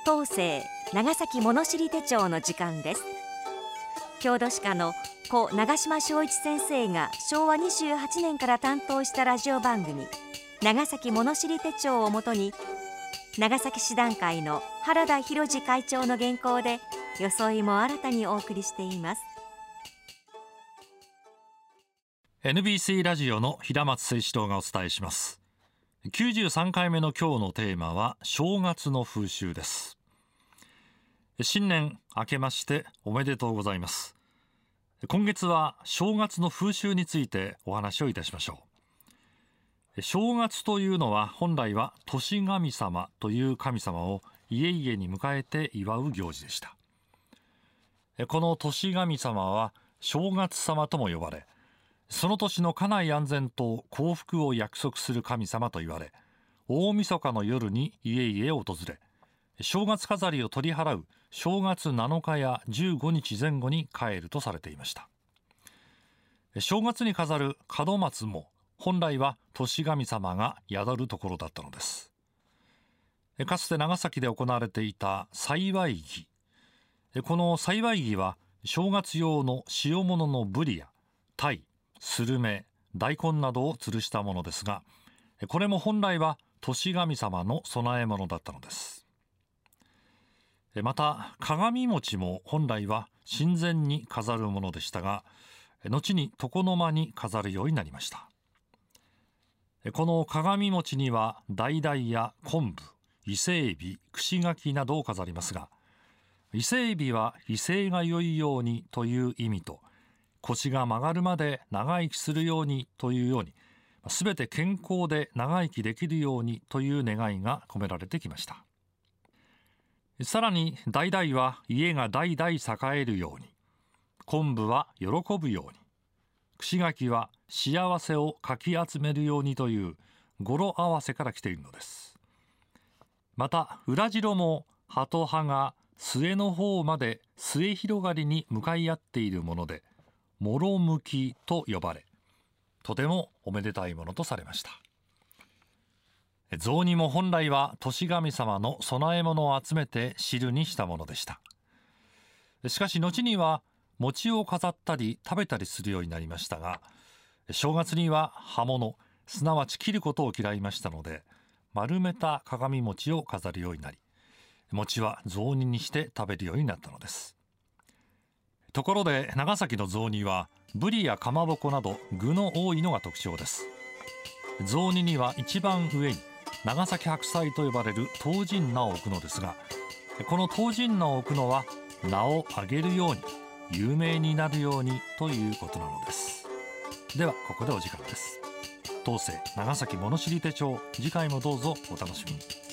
東西長崎物知り手帳の時間です。郷土史家の故長島昭一先生が昭和28年から担当したラジオ番組長崎物知り手帳をもとに、長崎市団会の原田博次会長の原稿で装いも新たにお送りしています。 NBC ラジオの平松誠一郎がお伝えします。93回目の今日のテーマは正月の風習です。新年明けましておめでとうございます。今月は正月の風習についてお話をいたしましょう。正月というのは本来は年神様という神様を家々に迎えて祝う行事でした。この年神様は正月様とも呼ばれ、その年の家内安全と幸福を約束する神様と言われ、大晦日の夜に家々を訪れ、正月飾りを取り払う正月7日や15日前後に帰るとされていました。正月に飾る門松も本来は年神様が宿るところだったのです。かつて長崎で行われていた幸儀、この幸儀は正月用の塩物のブリや鯛、スルメ、大根などを吊るしたものですが、これも本来は年神様の供え物だったのです。また鏡餅も本来は神前に飾るものでしたが、後に床の間に飾るようになりました。この鏡餅には橙や昆布、伊勢エビ、串柿などを飾りますが、伊勢エビは威勢が良いようにという意味と、腰が曲がるまで長生きするようにというように、すべて健康で長生きできるようにという願いが込められてきました。さらに橙は家が代々栄えるように、昆布は喜ぶように、串柿は幸せをかき集めるようにという語呂合わせから来ているのです。また裏白も葉と葉が末の方まで末広がりに向かい合っているもので、もろむきと呼ばれ、とてもおめでたいものとされました。雑煮も本来は年神様の供え物を集めて汁にしたものでした。しかし後には餅を飾ったり食べたりするようになりましたが、正月には葉物、すなわち切ることを嫌いましたので、丸めた鏡餅を飾るようになり、餅は雑煮にして食べるようになったのです。ところで長崎の雑煮はブリやかまぼこなど具の多いのが特徴です。雑煮には一番上に長崎白菜と呼ばれる唐人菜を置くのですが、この唐人菜を置くのは名を上げるように、有名になるようにということなのです。ではここでお時間です。東西長崎物知り手帳、次回もどうぞお楽しみに。